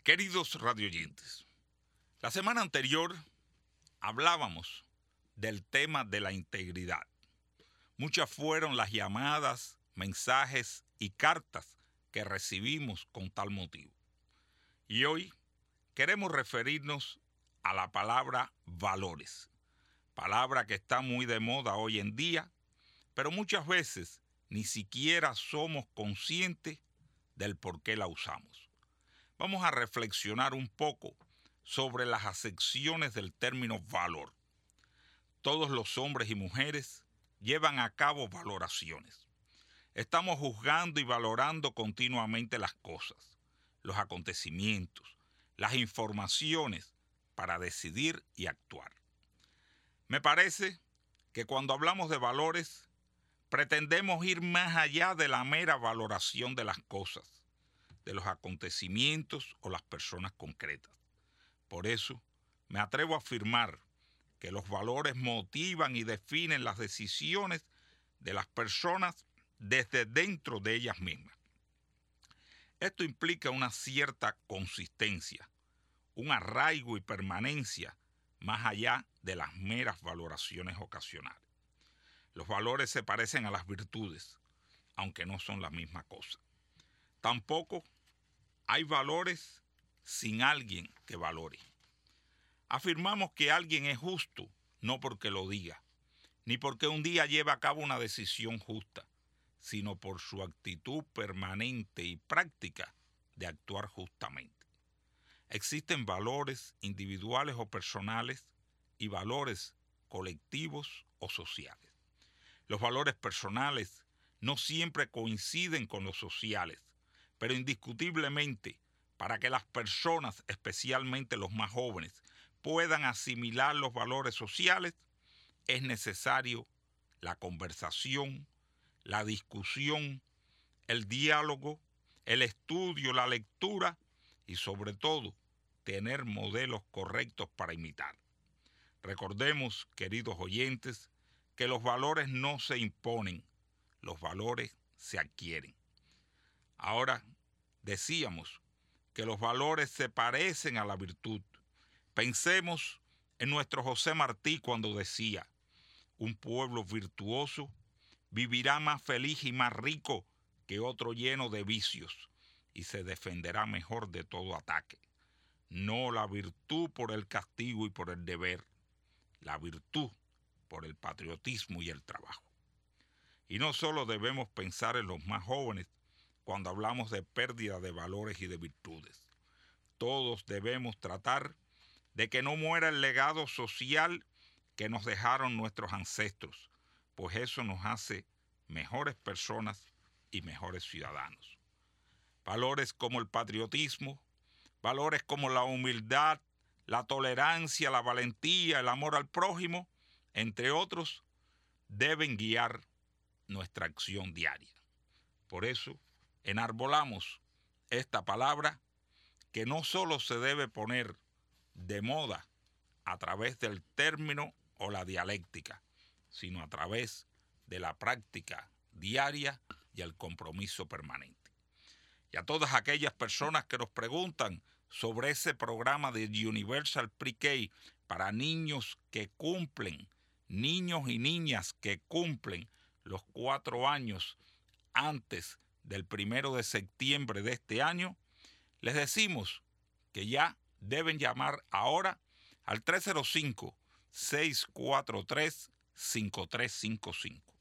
Queridos radioyentes, la semana anterior hablábamos del tema de la integridad. Muchas fueron las llamadas, mensajes y cartas que recibimos con tal motivo. Y hoy queremos referirnos a la palabra valores, palabra que está muy de moda hoy en día, pero muchas veces ni siquiera somos conscientes del por qué la usamos. Vamos a reflexionar un poco sobre las acepciones del término valor. Todos los hombres y mujeres llevan a cabo valoraciones. Estamos juzgando y valorando continuamente las cosas, los acontecimientos, las informaciones para decidir y actuar. Me parece que cuando hablamos de valores, pretendemos ir más allá de la mera valoración de las cosas, de los acontecimientos o las personas concretas. Por eso, me atrevo a afirmar que los valores motivan y definen las decisiones de las personas desde dentro de ellas mismas. Esto implica una cierta consistencia, un arraigo y permanencia más allá de las meras valoraciones ocasionales. Los valores se parecen a las virtudes, aunque no son la misma cosa. Tampoco hay valores sin alguien que valore. Afirmamos que alguien es justo no porque lo diga, ni porque un día lleve a cabo una decisión justa, sino por su actitud permanente y práctica de actuar justamente. Existen valores individuales o personales y valores colectivos o sociales. Los valores personales no siempre coinciden con los sociales, pero indiscutiblemente, para que las personas, especialmente los más jóvenes, puedan asimilar los valores sociales, es necesario la conversación, la discusión, el diálogo, el estudio, la lectura y sobre todo, tener modelos correctos para imitar. Recordemos, queridos oyentes, que los valores no se imponen, los valores se adquieren. Ahora, decíamos que los valores se parecen a la virtud. Pensemos en nuestro José Martí cuando decía: un pueblo virtuoso vivirá más feliz y más rico que otro lleno de vicios y se defenderá mejor de todo ataque. No la virtud por el castigo y por el deber, la virtud por el patriotismo y el trabajo. Y no solo debemos pensar en los más jóvenes cuando hablamos de pérdida de valores y de virtudes. Todos debemos tratar de que no muera el legado social que nos dejaron nuestros ancestros, pues eso nos hace mejores personas y mejores ciudadanos. Valores como el patriotismo, valores como la humildad, la tolerancia, la valentía, el amor al prójimo, entre otros, deben guiar nuestra acción diaria. Por eso, enarbolamos esta palabra que no solo se debe poner de moda a través del término o la dialéctica, sino a través de la práctica diaria y el compromiso permanente. Y a todas aquellas personas que nos preguntan sobre ese programa de Universal Pre-K para niños y niñas que cumplen los 4 años antes del 1 de septiembre de este año, les decimos que ya deben llamar ahora al 305-643-5355.